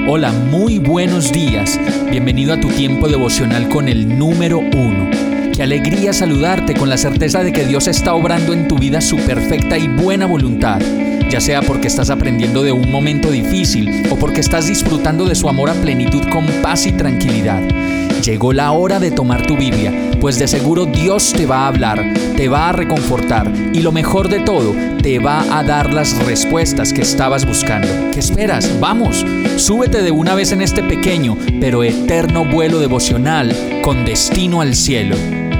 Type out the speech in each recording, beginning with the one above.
Hola, muy buenos días. Bienvenido a tu tiempo devocional con el número 1. Qué alegría saludarte con la certeza de que Dios está obrando en tu vida su perfecta y buena voluntad, ya sea porque estás aprendiendo de un momento difícil o porque estás disfrutando de su amor a plenitud con paz y tranquilidad. Llegó la hora de tomar tu Biblia, pues de seguro Dios te va a hablar, te va a reconfortar y lo mejor de todo, te va a dar las respuestas que estabas buscando. ¿Qué esperas? ¡Vamos! Súbete de una vez en este pequeño pero eterno vuelo devocional con destino al cielo.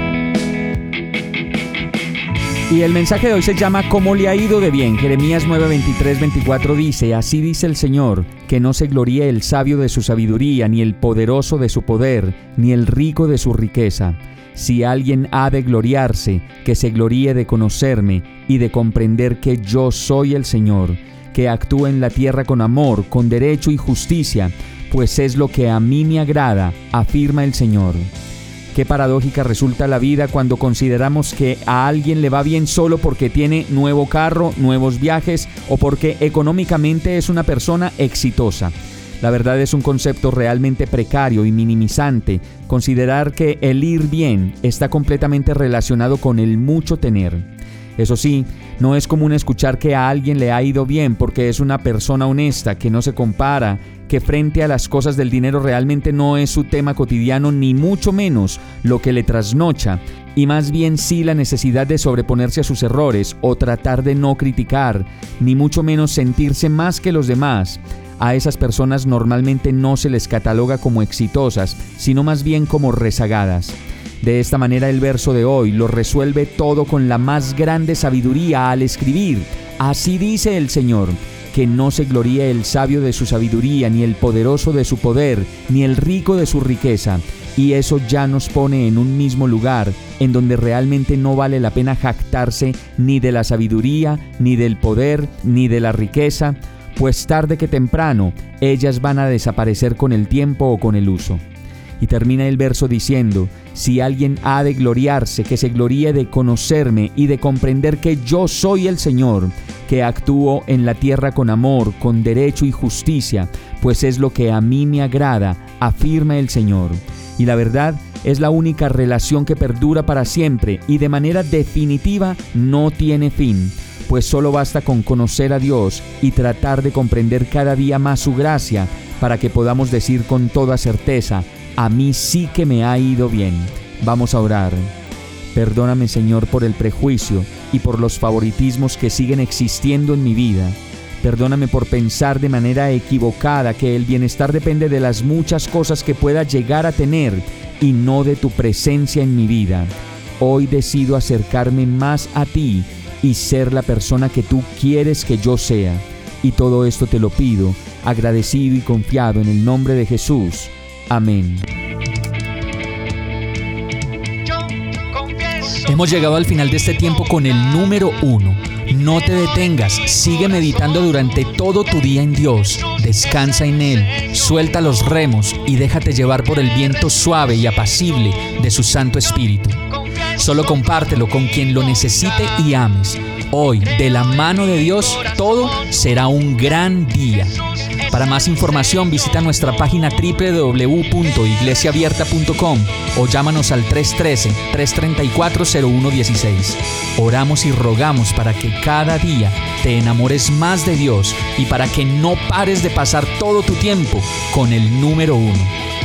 Y el mensaje de hoy se llama ¿Cómo le ha ido de bien? Jeremías 9:23-24 dice: Así dice el Señor, que no se gloríe el sabio de su sabiduría, ni el poderoso de su poder, ni el rico de su riqueza. Si alguien ha de gloriarse, que se gloríe de conocerme y de comprender que yo soy el Señor, que actúe en la tierra con amor, con derecho y justicia, pues es lo que a mí me agrada, afirma el Señor. Qué paradójica resulta la vida cuando consideramos que a alguien le va bien solo porque tiene nuevo carro, nuevos viajes o porque económicamente es una persona exitosa. La verdad es un concepto realmente precario y minimizante, considerar que el ir bien está completamente relacionado con el mucho tener. Eso sí, no es común escuchar que a alguien le ha ido bien porque es una persona honesta, que no se compara, que frente a las cosas del dinero realmente no es su tema cotidiano, ni mucho menos lo que le trasnocha, y más bien sí la necesidad de sobreponerse a sus errores o tratar de no criticar, ni mucho menos sentirse más que los demás. A esas personas normalmente no se les cataloga como exitosas, sino más bien como rezagadas. De esta manera el verso de hoy lo resuelve todo con la más grande sabiduría al escribir: Así dice el Señor, que no se gloríe el sabio de su sabiduría, ni el poderoso de su poder, ni el rico de su riqueza. Y eso ya nos pone en un mismo lugar, en donde realmente no vale la pena jactarse ni de la sabiduría, ni del poder, ni de la riqueza, pues tarde que temprano ellas van a desaparecer con el tiempo o con el uso. Y termina el verso diciendo: si alguien ha de gloriarse, que se gloríe de conocerme y de comprender que yo soy el Señor, que actúo en la tierra con amor, con derecho y justicia, pues es lo que a mí me agrada, afirma el Señor. Y la verdad es la única relación que perdura para siempre y de manera definitiva no tiene fin, pues solo basta con conocer a Dios y tratar de comprender cada día más su gracia para que podamos decir con toda certeza: a mí sí que me ha ido bien. Vamos a orar. Perdóname, Señor, por el prejuicio y por los favoritismos que siguen existiendo en mi vida. Perdóname por pensar de manera equivocada que el bienestar depende de las muchas cosas que pueda llegar a tener y no de tu presencia en mi vida. Hoy decido acercarme más a ti y ser la persona que tú quieres que yo sea. Y todo esto te lo pido, agradecido y confiado en el nombre de Jesús. Amén. Hemos llegado al final de este tiempo con el número 1. No te detengas, sigue meditando durante todo tu día en Dios. Descansa en Él, suelta los remos y déjate llevar por el viento suave y apacible de su Santo Espíritu. Solo compártelo con quien lo necesite y ames. Hoy, de la mano de Dios, todo será un gran día. Para más información visita nuestra página www.iglesiaabierta.com o llámanos al 313-334-0116. Oramos y rogamos para que cada día te enamores más de Dios y para que no pares de pasar todo tu tiempo con el número 1.